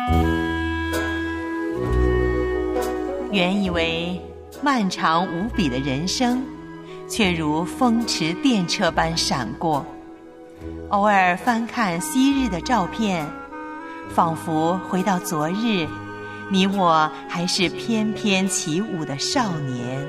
原以为漫长无比的人生，却如风驰电掣般闪过。偶尔翻看昔日的照片，仿佛回到昨日，你我还是翩翩起舞的少年。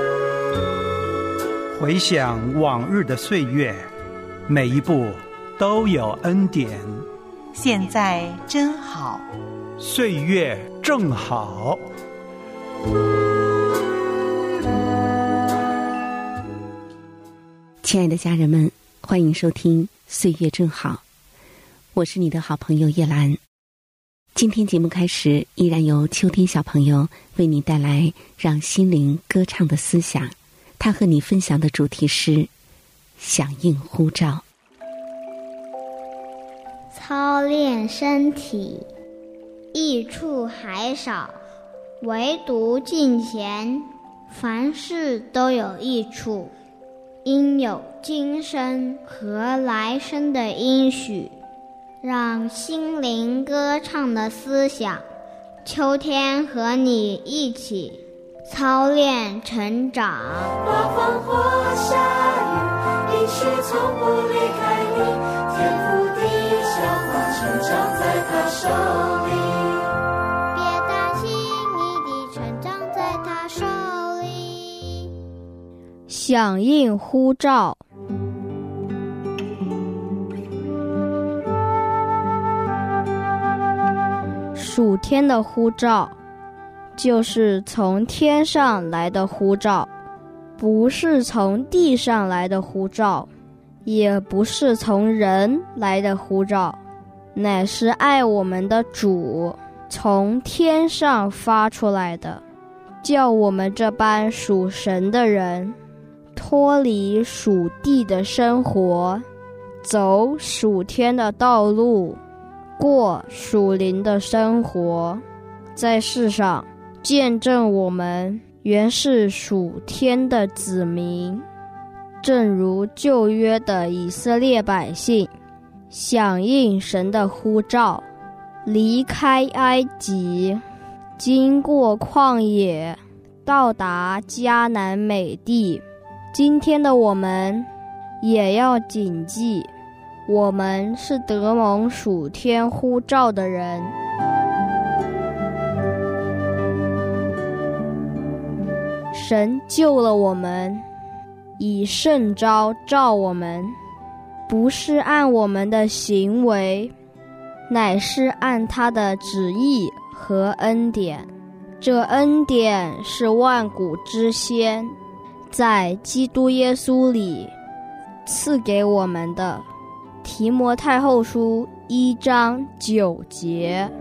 回想往日的岁月，每一步都有恩典。 现在真好， 岁月正好。 亲爱的家人们，欢迎收听《岁月正好》，我是你的好朋友叶兰。今天节目开始，依然由秋天小朋友为你带来让心灵歌唱的思想。他和你分享的主题是响应呼召。 操练身体，益处还少，唯独敬虔，凡事都有益处，因有今生和来生的应许，让心灵歌唱的思想，秋天和你一起操练成长。 刮风或下雨，应许从不离开你，天赋的想法成长在他手里， 别担心，你的成长在他手里。 响应呼召。属天的呼召，就是从天上来的呼召，不是从地上来的呼召，也不是从人来的呼召，乃是爱我们的主从天上发出来的，叫我们这般属神的人脱离属地的生活，走属天的道路，过属灵的生活，在世上见证我们原是属天的子民，正如旧约的以色列百姓响应神的呼召，离开埃及，经过旷野，到达迦南美地。今天的我们也要谨记，我们是得蒙属天呼召的人。神救了我们，以圣召召我们，不是按我们的行为，乃是按他的旨意和恩典。这恩典是万古之先，在基督耶稣里赐给我们的。提摩太后书1章9节。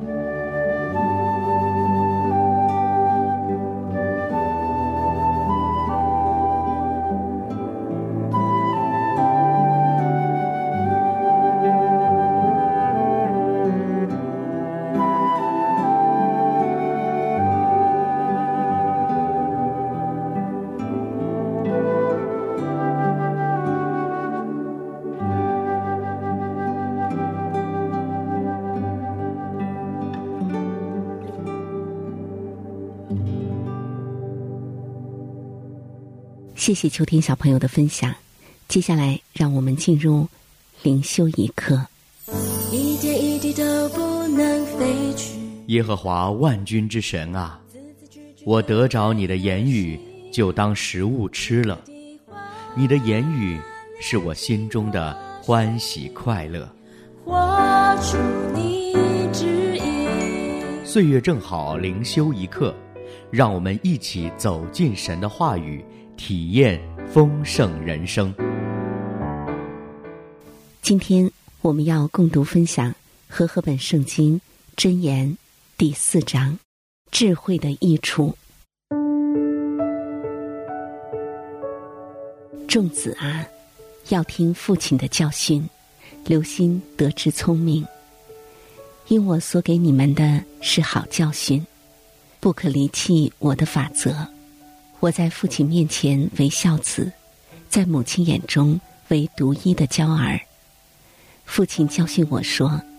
谢谢秋天小朋友的分享，接下来让我们进入灵修一刻。 一点一滴都不能飞去。 耶和华万军之神啊，我得着你的言语，就当食物吃了。你的言语是我心中的欢喜快乐。 活出你旨意。 岁月正好灵修一刻，让我们一起走进神的话语，体验丰盛人生。 今天我们要共读分享和合本圣经箴言第4章，智慧的益处。众子啊，要听父亲的教训，留心得知聪明。因我所给你们的是好教训，不可离弃我的法则。我在父亲面前为孝子，在母亲眼中为独一的娇儿。父亲教训我说，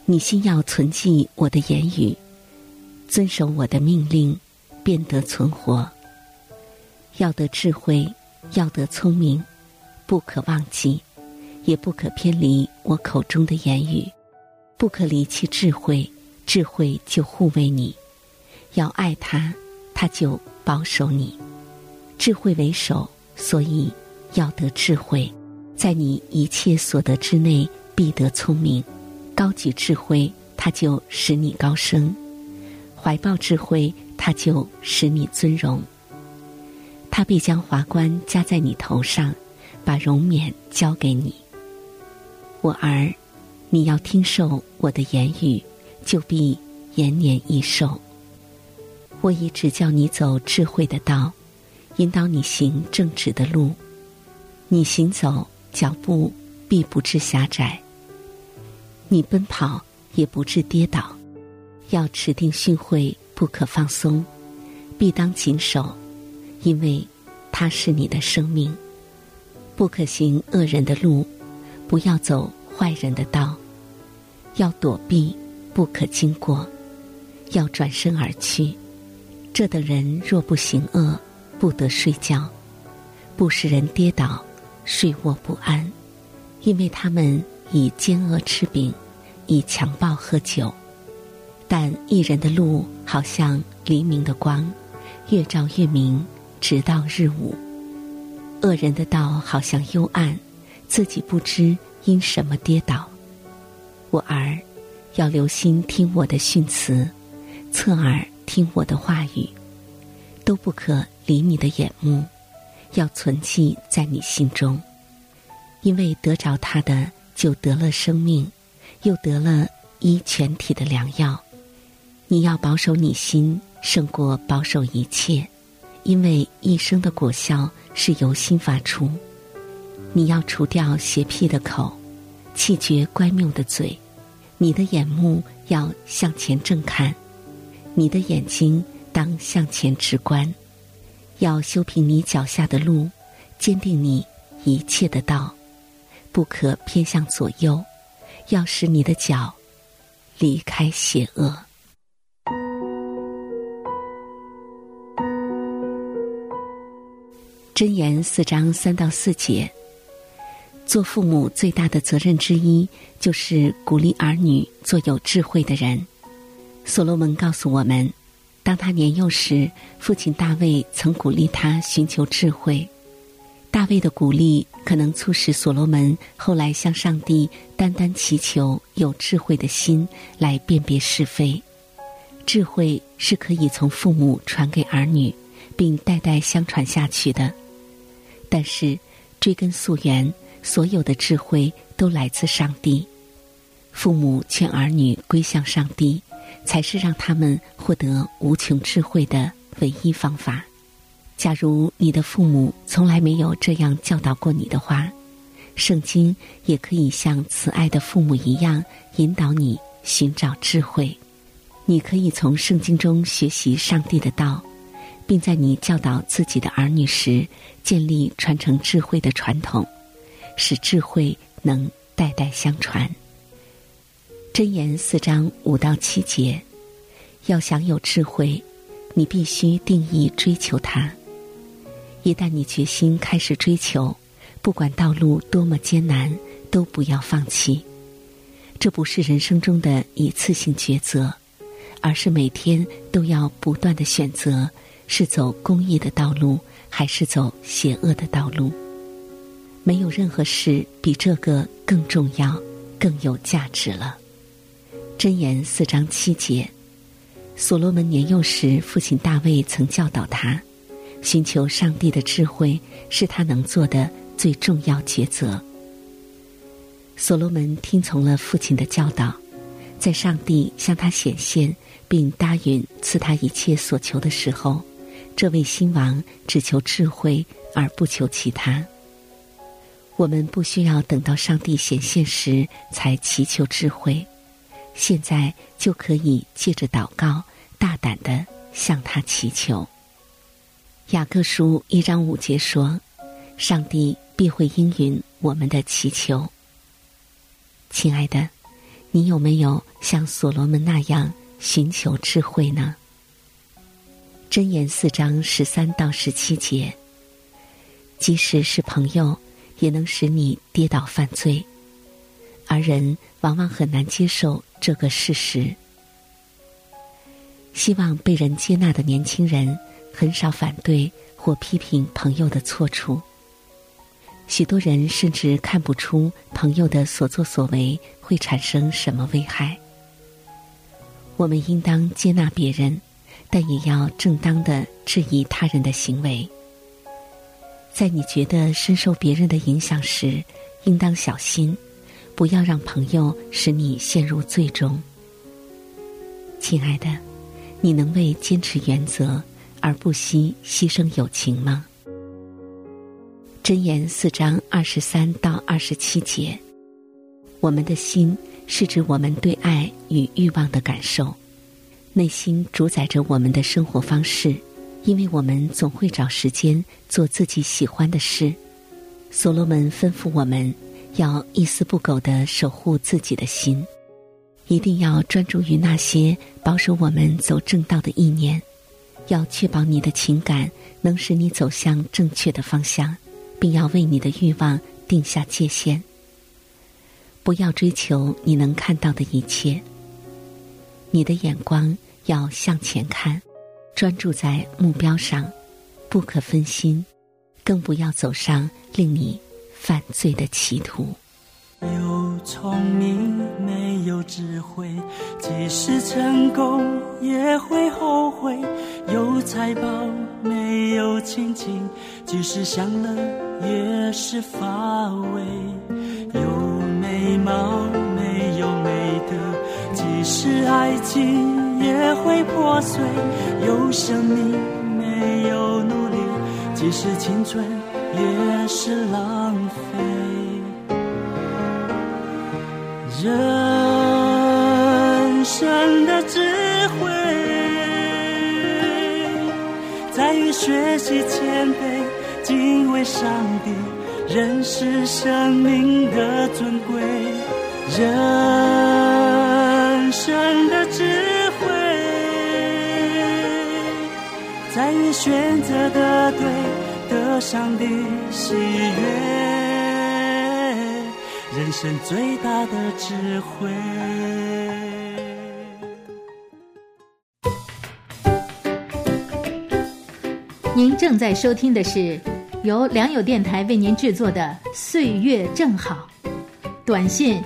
你心要存记我的言语，遵守我的命令，便得存活。要得智慧，要得聪明，不可忘记，也不可偏离我口中的言语，不可离弃智慧，智慧就护卫你。要爱他，他就保守你。智慧为首，所以要得智慧，在你一切所得之内必得聪明。高举智慧，他就使你高升；怀抱智慧，他就使你尊荣。他必将华冠加在你头上，把荣冕交给你。我儿，你要听受我的言语，就必延年益寿。我已指教你走智慧的道，引导你行正直的路。你行走，脚步必不致狭窄；你奔跑，也不致跌倒。要持定训诲，不可放松，必当谨守，因为它是你的生命。不可行恶人的路，不要走坏人的道。要躲避，不可经过，要转身而去。这等人若不行恶，不得睡觉，不使人跌倒，睡卧不安。因为他们以奸恶吃饼，以强暴喝酒。但义人的路好像黎明的光，越照越明，直到日午。恶人的道好像幽暗，自己不知因什么跌倒。我儿，要留心听我的训词，侧耳听我的话语，都不可离你的眼目，要存记在你心中。因为得着他的，就得了生命，又得了医全体的良药。你要保守你心，胜过保守一切，因为一生的果效是由心发出。你要除掉邪僻的口，弃绝乖谬的嘴。你的眼目要向前正看，你的眼睛当向前直观。要修平你脚下的路，坚定你一切的道，不可偏向左右，要使你的脚离开邪恶。箴言4章3到4节，做父母最大的责任之一，就是鼓励儿女做有智慧的人。所罗门告诉我们，当他年幼时，父亲大卫曾鼓励他寻求智慧。大卫的鼓励可能促使所罗门后来向上帝单单祈求有智慧的心来辨别是非。智慧是可以从父母传给儿女，并代代相传下去的。但是追根溯源，所有的智慧都来自上帝。父母劝儿女归向上帝，才是让他们获得无穷智慧的唯一方法。假如你的父母从来没有这样教导过你的话，圣经也可以像慈爱的父母一样引导你寻找智慧。你可以从圣经中学习上帝的道，并在你教导自己的儿女时建立传承智慧的传统，使智慧能代代相传。箴言4章5到7节，要想有智慧，你必须定义追求它。一旦你决心开始追求，不管道路多么艰难，都不要放弃。这不是人生中的一次性抉择，而是每天都要不断的选择，是走公义的道路，还是走邪恶的道路。没有任何事比这个更重要，更有价值了。箴言4章7节，所罗门年幼时，父亲大卫曾教导他，寻求上帝的智慧是他能做的最重要抉择。所罗门听从了父亲的教导，在上帝向他显现并答允赐他一切所求的时候，这位新王只求智慧而不求其他。我们不需要等到上帝显现时才祈求智慧，现在就可以借着祷告大胆地向他祈求。雅各书1章5节说，上帝必会应允我们的祈求。亲爱的， 你有没有像所罗门那样寻求智慧呢？箴言4章13到17节，即使是朋友，也能使你跌倒犯罪，而人往往很难接受这个事实。希望被人接纳的年轻人很少反对或批评朋友的错处，许多人甚至看不出朋友的所作所为会产生什么危害。我们应当接纳别人，但也要正当地质疑他人的行为。在你觉得深受别人的影响时，应当小心，不要让朋友使你陷入罪中。亲爱的，你能为坚持原则而不惜牺牲友情吗？箴言4章23到27节，我们的心是指我们对爱与欲望的感受，内心主宰着我们的生活方式，因为我们总会找时间做自己喜欢的事。所罗门吩咐我们要一丝不苟地守护自己的心，一定要专注于那些保守我们走正道的意念，要确保你的情感能使你走向正确的方向，并要为你的欲望定下界限。不要追求你能看到的一切，你的眼光要向前看，专注在目标上，不可分心，更不要走上令你犯罪的歧途。 有聪明没有智慧，即使成功也会后悔；有财宝没有亲情，即使享乐也是乏味；有美貌没有美德，即使爱情也会破碎；有生命没有努力，即使青春也是浪费。人生的智慧在于学习谦卑，敬畏上帝，认识生命的尊贵。人生的智慧在于选择的对，得上帝喜悦，人生最大的智慧。 您正在收听的是由良友电台为您制作的《岁月正好》，短信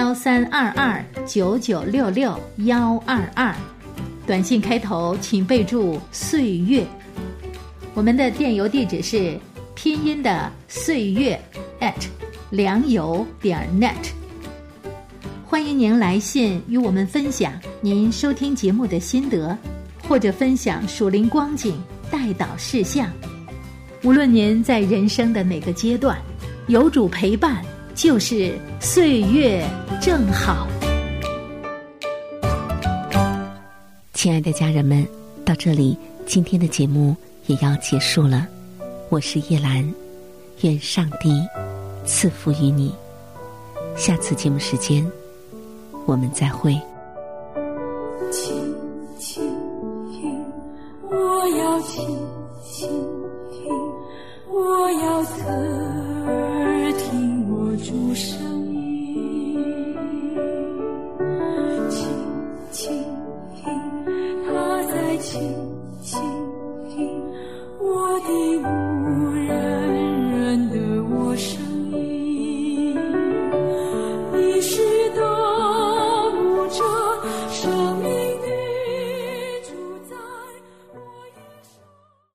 132299662122，短信开头请备注岁月。我们的电邮地址是拼音的岁月良友.net， 欢迎您来信与我们分享您收听节目的心得，或者分享属灵光景、代祷事项。无论您在人生的哪个阶段，有主陪伴就是岁月正好。 亲爱的家人们，到这里今天的节目也要结束了。我是叶兰，愿上帝赐福于你。下次节目时间我们再会。 倾听，我要倾听，我要侧耳听我主声音。倾听，他在倾